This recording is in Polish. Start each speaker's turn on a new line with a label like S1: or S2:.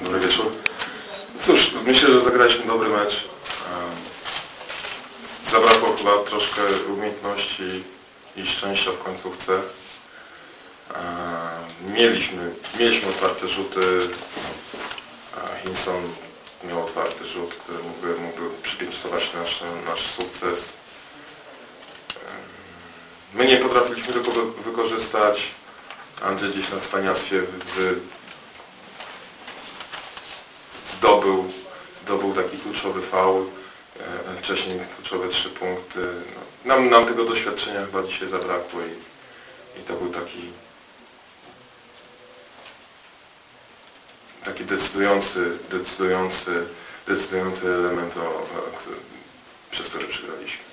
S1: Dobry wieczór. Cóż, myślę, że zagraliśmy dobry mecz. Zabrakło chyba troszkę umiejętności i szczęścia w końcówce. Mieliśmy otwarte rzuty. Hinson miał otwarty rzut, który mógłby przypieczętować nasz sukces. My nie potrafiliśmy tego wykorzystać. Andrzej gdzieś na cwaniactwie zdobył taki kluczowy faul, wcześniej kluczowe 3 punkty. Nam tego doświadczenia chyba dzisiaj zabrakło i to był taki decydujący element, przez który przegraliśmy.